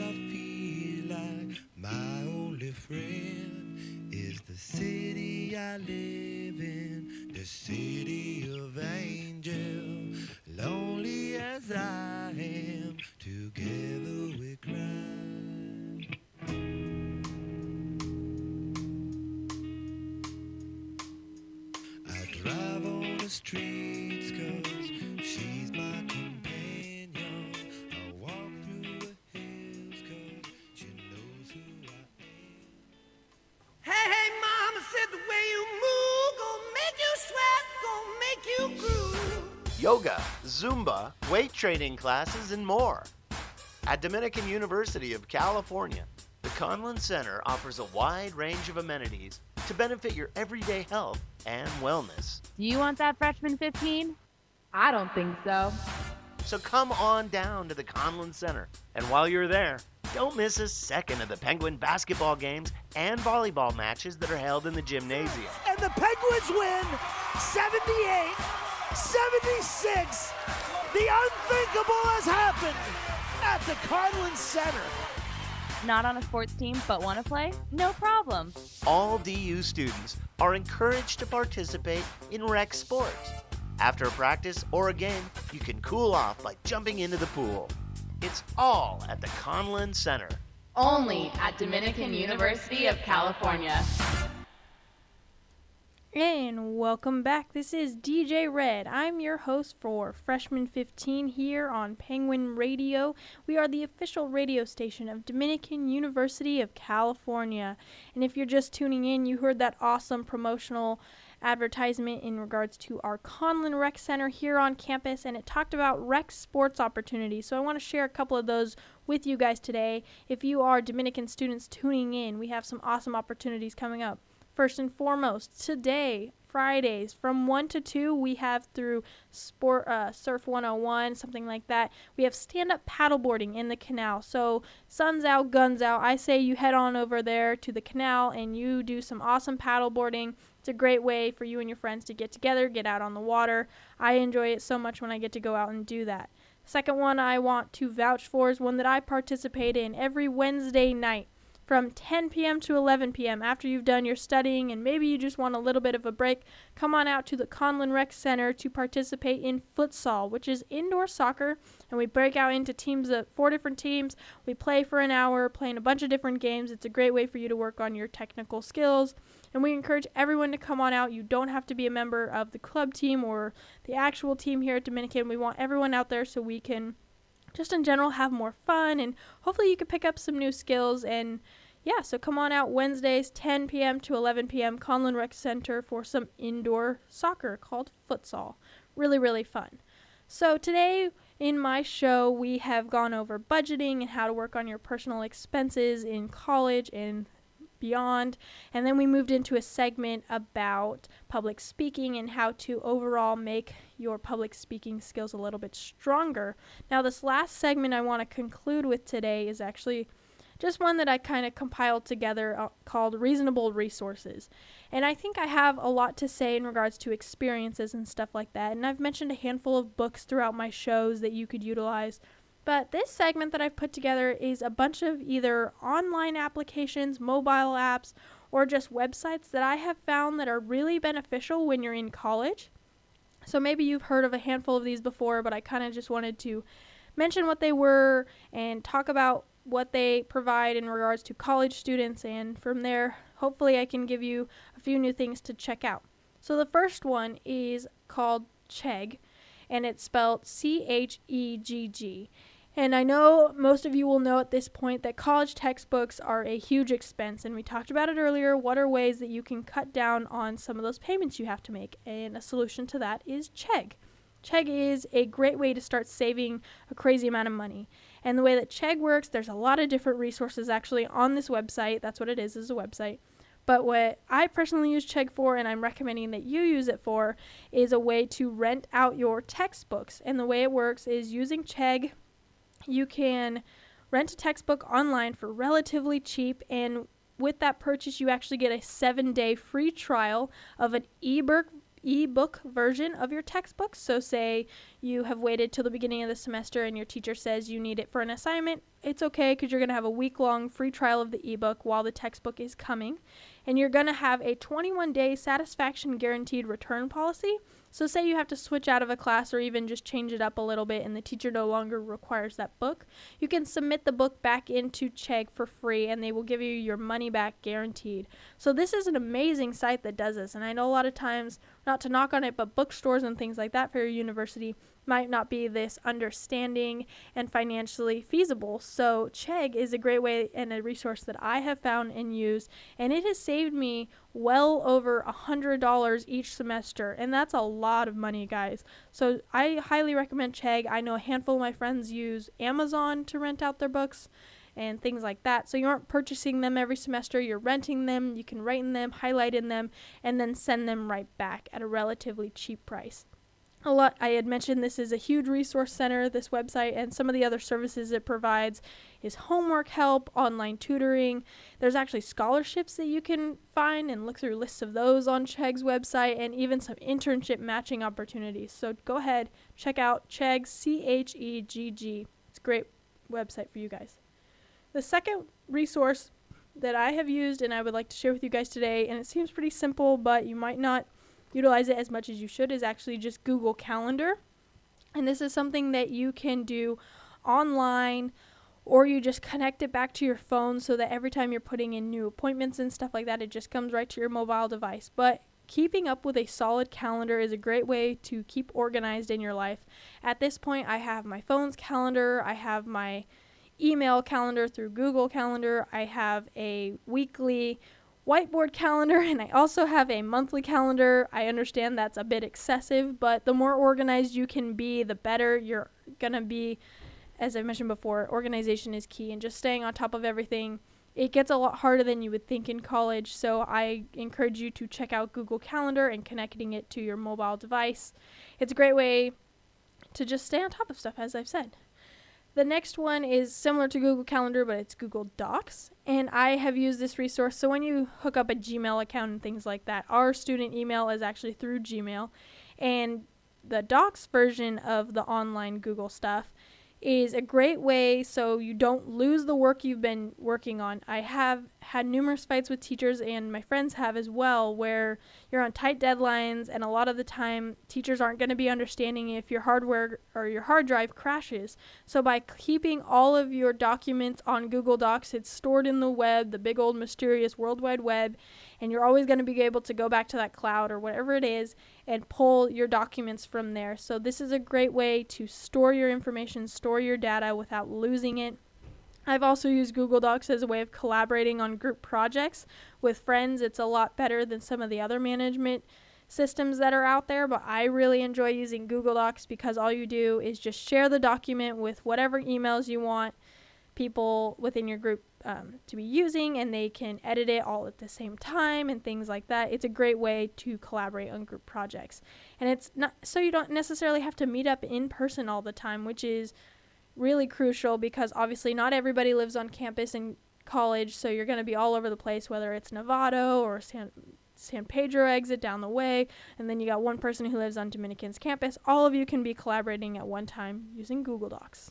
I feel like my only friend is the city I live in, the city of angels. Lonely as I am, together we cry. I drive on the streets 'cause she's my companion. I walk through the hills 'cause she knows who I am. Hey, hey, mama said the way you move gon' make you sweat, gon' make you groove. Yoga, Zumba, weight training classes, and more. At Dominican University of California, the Conlin Center offers a wide range of amenities to benefit your everyday health and wellness. Do you want that freshman fifteen? I don't think so. So come on down to the Conlin Center, and while you're there, don't miss a second of the Penguin basketball games and volleyball matches that are held in the gymnasium. And the Penguins win seventy-eight seventy-six. The unthinkable has happened at the Conlin Center. Not on a sports team but want to play? No problem. All D U students are encouraged to participate in rec sports. After a practice or a game, you can cool off by jumping into the pool. It's all at the Conlin Center. Only at Dominican University of California. And welcome back. This is D J Red. I'm your host for Freshman fifteen here on Penguin Radio. We are the official radio station of Dominican University of California. And if you're just tuning in, you heard that awesome promotional advertisement in regards to our Conlin Rec Center here on campus, and it talked about rec sports opportunities. So I want to share a couple of those with you guys today. If you are Dominican students tuning in, we have some awesome opportunities coming up. First and foremost, today, Fridays, from one to two, we have through Sport uh, Surf one oh one, something like that, we have stand-up paddleboarding in the canal. So sun's out, guns out. I say you head on over there to the canal and you do some awesome paddleboarding. It's a great way for you and your friends to get together, get out on the water. I enjoy it so much when I get to go out and do that. Second one I want to vouch for is one that I participate in every Wednesday night. From ten p.m. to eleven p.m. after you've done your studying and maybe you just want a little bit of a break, come on out to the Conlin Rec Center to participate in futsal, which is indoor soccer, and we break out into teams of four different teams. We play for an hour, playing a bunch of different games. It's a great way for you to work on your technical skills, and we encourage everyone to come on out. You don't have to be a member of the club team or the actual team here at Dominican. We want everyone out there so we can just in general have more fun, and hopefully you can pick up some new skills. And yeah, so come on out Wednesdays, ten p.m. to eleven p.m., Conlin Rec Center for some indoor soccer called futsal. Really, really fun. So today in my show, we have gone over budgeting and how to work on your personal expenses in college and beyond. And then we moved into a segment about public speaking and how to overall make your public speaking skills a little bit stronger. Now, this last segment I want to conclude with today is actually just one that I kind of compiled together uh, called Reasonable Resources. And I think I have a lot to say in regards to experiences and stuff like that. And I've mentioned a handful of books throughout my shows that you could utilize. But this segment that I've put together is a bunch of either online applications, mobile apps, or just websites that I have found that are really beneficial when you're in college. So maybe you've heard of a handful of these before, but I kind of just wanted to mention what they were and talk about what they provide in regards to college students. And from there, hopefully I can give you a few new things to check out. So the first one is called Chegg, and it's spelled C H E G G. And I know most of you will know at this point that college textbooks are a huge expense, and we talked about it earlier. What are ways that you can cut down on some of those payments you have to make? And a solution to that is Chegg. Chegg is a great way to start saving a crazy amount of money. And the way that Chegg works, there's a lot of different resources actually on this website. That's what it is, is a website. But what I personally use Chegg for, and I'm recommending that you use it for, is a way to rent out your textbooks. And the way it works is using Chegg, you can rent a textbook online for relatively cheap, and with that purchase, you actually get a seven-day free trial of an ebook e-book version of your textbooks. So say you have waited till the beginning of the semester and your teacher says you need it for an assignment. It's okay because you're going to have a week-long free trial of the ebook while the textbook is coming. And you're going to have a twenty-one day satisfaction guaranteed return policy. So say you have to switch out of a class or even just change it up a little bit and the teacher no longer requires that book, you can submit the book back into Chegg for free and they will give you your money back guaranteed. So this is an amazing site that does this. And I know a lot of times, not to knock on it, but bookstores and things like that for your university might not be this understanding and financially feasible. So Chegg is a great way and a resource that I have found and used, and it has saved me well over a hundred dollars each semester, and that's a lot of money, guys. So I highly recommend Chegg. I know a handful of my friends use Amazon to rent out their books and things like that. So you aren't purchasing them every semester, you're renting them, you can write in them, highlight in them, and then send them right back at a relatively cheap price. A lot, I had mentioned this is a huge resource center, this website, and some of the other services it provides is homework help, online tutoring. There's actually scholarships that you can find and look through lists of those on Chegg's website, and even some internship matching opportunities. So go ahead, check out Chegg, C H E G G. It's a great website for you guys. The second resource that I have used and I would like to share with you guys today, and it seems pretty simple, but you might not utilize it as much as you should, is actually just Google Calendar. And this is something that you can do online, or you just connect it back to your phone so that every time you're putting in new appointments and stuff like that, it just comes right to your mobile device. But keeping up with a solid calendar is a great way to keep organized in your life. At this point, I have my phone's calendar, I have my email calendar through Google Calendar, I have a weekly whiteboard calendar, and I also have a monthly calendar. I understand that's a bit excessive, but the more organized you can be, the better you're gonna be. As I mentioned before, organization is key, and just staying on top of everything. It gets a lot harder than you would think in college, so I encourage you to check out Google Calendar and connecting it to your mobile device. It's a great way to just stay on top of stuff, as I've said. The next one is similar to Google Calendar, but it's Google Docs, and I have used this resource. So when you hook up a Gmail account and things like that, our student email is actually through Gmail, and the Docs version of the online Google stuff is a great way so you don't lose the work you've been working on. I have had numerous fights with teachers, and my friends have as well, where you're on tight deadlines, and a lot of the time teachers aren't going to be understanding if your hardware or your hard drive crashes. So by keeping all of your documents on Google Docs, it's stored in the web, the big old mysterious World Wide Web, and you're always going to be able to go back to that cloud or whatever it is and pull your documents from there. So this is a great way to store your information, store your data without losing it. I've also used Google Docs as a way of collaborating on group projects with friends. It's a lot better than some of the other management systems that are out there, but I really enjoy using Google Docs because all you do is just share the document with whatever emails you want people within your group um, to be using, and they can edit it all at the same time and things like that. It's a great way to collaborate on group projects, and it's not so you don't necessarily have to meet up in person all the time, which is really crucial because obviously not everybody lives on campus in college, so you're going to be all over the place, whether it's Novato or San, San Pedro exit down the way, and then you got one person who lives on Dominican's campus. All of you can be collaborating at one time using Google Docs.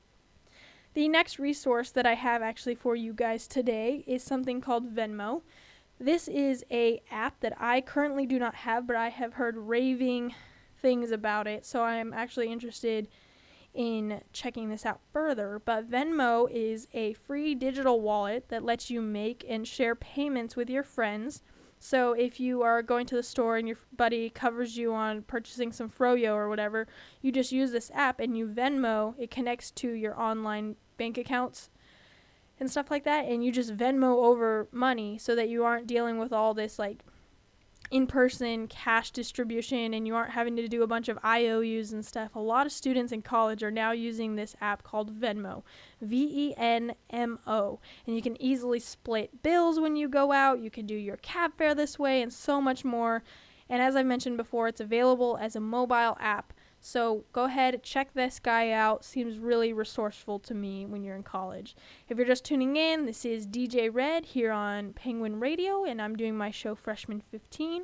The next resource that I have actually for you guys today is something called Venmo. This is a app that I currently do not have, but I have heard raving things about it, so I am actually interested in checking this out further. But Venmo is a free digital wallet that lets you make and share payments with your friends. So if you are going to the store and your buddy covers you on purchasing some Froyo or whatever, you just use this app and you Venmo. It connects to your online bank accounts and stuff like that, and you just Venmo over money so that you aren't dealing with all this like in-person cash distribution, and you aren't having to do a bunch of I O Us and stuff. A lot of students in college are now using this app called Venmo, V E N M O, and you can easily split bills when you go out. You can do your cab fare this way and so much more. And as I mentioned before, it's available as a mobile app. So go ahead, check this guy out. Seems really resourceful to me when you're in college. If you're just tuning in, this is D J Red here on Penguin Radio, and I'm doing my show Freshman fifteen.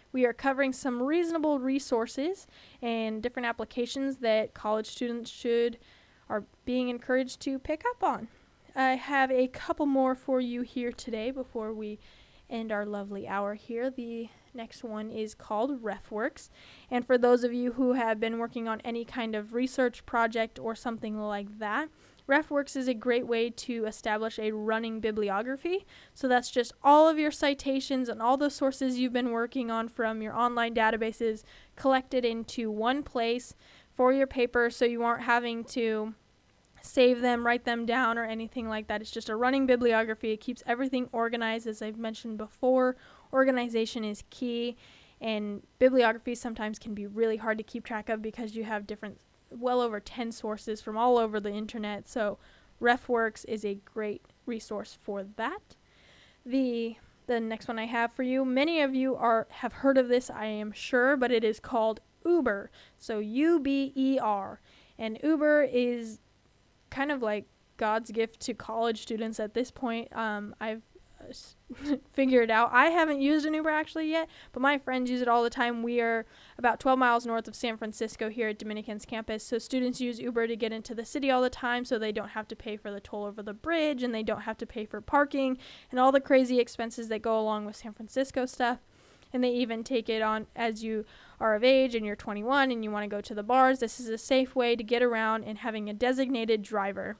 we are covering some reasonable resources and different applications that college students should are being encouraged to pick up on. I have a couple more for you here today before we end our lovely hour here. The next one is called RefWorks. And for those of you who have been working on any kind of research project or something like that, RefWorks is a great way to establish a running bibliography. So that's just all of your citations and all the sources you've been working on from your online databases collected into one place for your paper, so you aren't having to save them, write them down, or anything like that. It's just a running bibliography. It keeps everything organized. As I've mentioned before, organization is key, and bibliography sometimes can be really hard to keep track of because you have different, well over ten sources from all over the internet. So RefWorks is a great resource for that. The the next one I have for you, many of you are have heard of this, I am sure, but it is called Uber. So U B E R. And Uber is kind of like God's gift to college students at this point. Um, I've uh, figured out. I haven't used an Uber actually yet, but my friends use it all the time. We are about twelve miles north of San Francisco here at Dominican's campus, so students use Uber to get into the city all the time so they don't have to pay for the toll over the bridge, and they don't have to pay for parking and all the crazy expenses that go along with San Francisco stuff. And they even take it on as you are of age and you're twenty-one and you want to go to the bars. This is a safe way to get around, and having a designated driver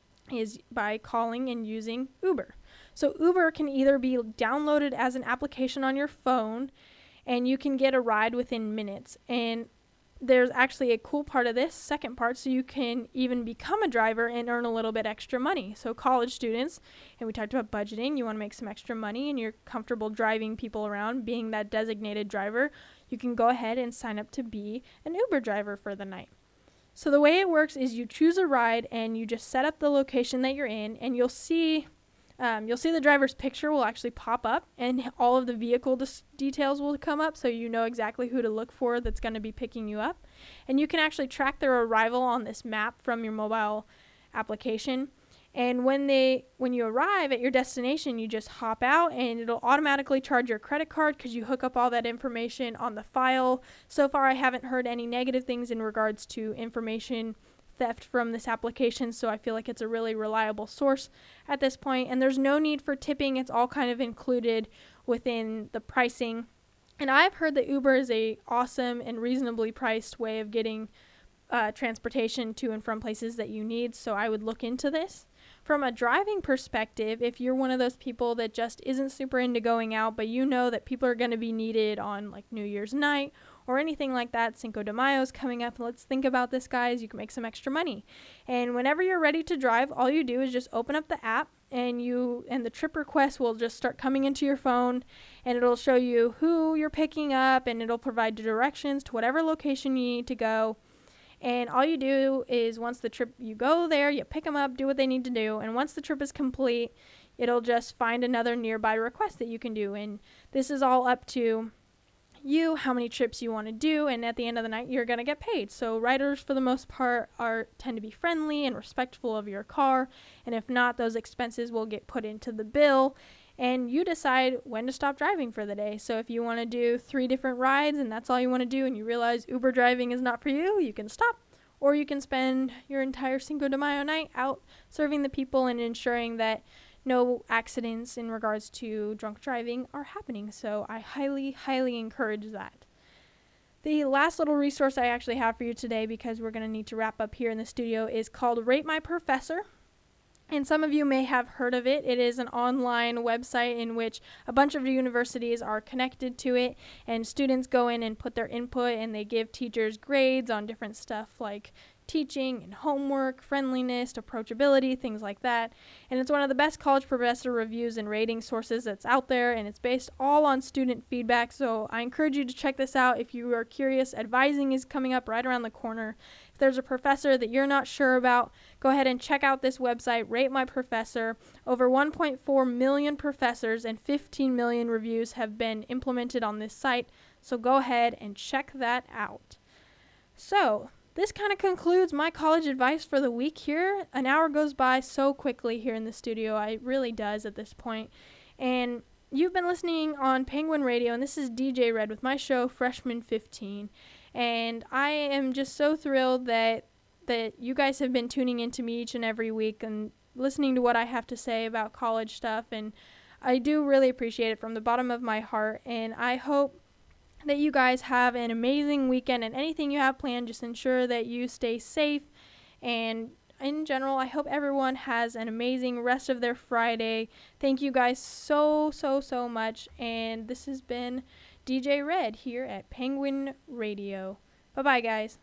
is by calling and using Uber. So Uber can either be downloaded as an application on your phone, and you can get a ride within minutes. And there's actually a cool part of this second part, so you can even become a driver and earn a little bit extra money. So college students, and we talked about budgeting, you want to make some extra money and you're comfortable driving people around, being that designated driver, you can go ahead and sign up to be an Uber driver for the night. So the way it works is you choose a ride and you just set up the location that you're in, and you'll see Um, you'll see the driver's picture will actually pop up, and all of the vehicle dis- details will come up, so you know exactly who to look for that's going to be picking you up. And you can actually track their arrival on this map from your mobile application. And when they, when you arrive at your destination, you just hop out, and it'll automatically charge your credit card because you hook up all that information on the file. So far, I haven't heard any negative things in regards to information theft from this application, so I feel like it's a really reliable source at this point. And there's no need for tipping. It's all kind of included within the pricing. And I've heard that Uber is a awesome and reasonably priced way of getting uh, transportation to and from places that you need, so I would look into this. From a driving perspective, if you're one of those people that just isn't super into going out, but you know that people are going to be needed on like New Year's night or anything like that, Cinco de Mayo is coming up, let's think about this, guys, you can make some extra money. And whenever you're ready to drive, all you do is just open up the app, and you and the trip request will just start coming into your phone, and it'll show you who you're picking up, and it'll provide directions to whatever location you need to go. And all you do is once the trip, you go there, you pick them up, do what they need to do, and once the trip is complete, it'll just find another nearby request that you can do. And this is all up to you, how many trips you want to do, and at the end of the night, you're going to get paid. So riders, for the most part, are tend to be friendly and respectful of your car, and if not, those expenses will get put into the bill, and you decide when to stop driving for the day. So if you want to do three different rides and that's all you want to do, and you realize Uber driving is not for you, you can stop. Or you can spend your entire Cinco de Mayo night out serving the people and ensuring that no accidents in regards to drunk driving are happening. So I highly, highly encourage that. The last little resource I actually have for you today, because we're going to need to wrap up here in the studio, is called Rate My Professor. And some of you may have heard of it. It is an online website in which a bunch of universities are connected to it, and students go in and put their input, and they give teachers grades on different stuff like teaching and homework, friendliness, approachability, things like that. And it's one of the best college professor reviews and rating sources that's out there, and it's based all on student feedback. So I encourage you to check this out if you are curious. Advising is coming up right around the corner. If there's a professor that you're not sure about, go ahead and check out this website, Rate My Professor. Over one point four million professors and fifteen million reviews have been implemented on this site, so go ahead and check that out. So this kind of concludes my college advice for the week here. An hour goes by so quickly here in the studio. It really does at this point. And you've been listening on Penguin Radio, and this is D J Red with my show, Freshman fifteen. And I am just so thrilled that that you guys have been tuning in to me each and every week and listening to what I have to say about college stuff. And I do really appreciate it from the bottom of my heart. And I hope that you guys have an amazing weekend, and anything you have planned, just ensure that you stay safe. And in general, I hope everyone has an amazing rest of their Friday. Thank you guys so, so, so much. And this has been D J Red here at Penguin Radio. Bye-bye, guys.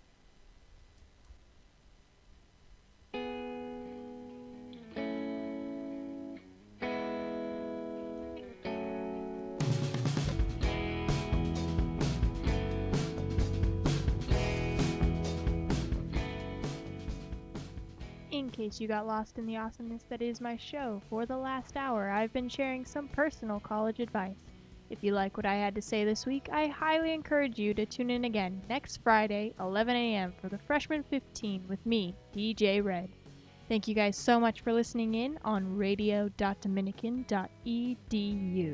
In case you got lost in the awesomeness that is my show, for the last hour I've been sharing some personal college advice. If you like what I had to say this week, I highly encourage you to tune in again next Friday, eleven a.m. for the Freshman fifteen with me, D J Red. Thank you guys so much for listening in on radio dot dominican dot e d u.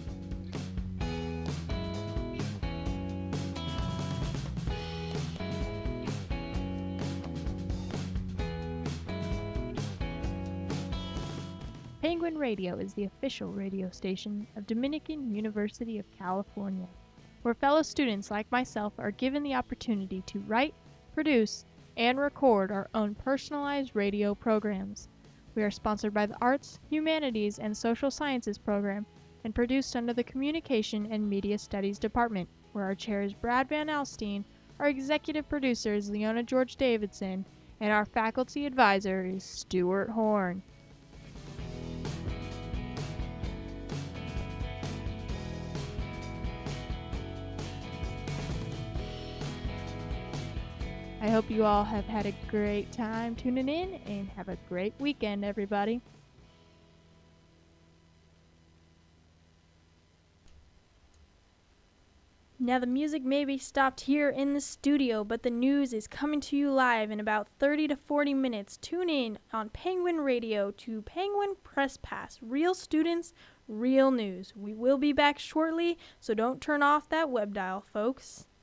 Penguin Radio is the official radio station of Dominican University of California, where fellow students like myself are given the opportunity to write, produce, and record our own personalized radio programs. We are sponsored by the Arts, Humanities, and Social Sciences program and produced under the Communication and Media Studies Department, where our chair is Brad Van Alstyne, our executive producer is Leona George Davidson, and our faculty advisor is Stuart Horn. I hope you all have had a great time tuning in, and have a great weekend, everybody. Now, the music may be stopped here in the studio, but the news is coming to you live in about thirty to forty minutes. Tune in on Penguin Radio to Penguin Press Pass. Real students, real news. We will be back shortly, so don't turn off that web dial, folks.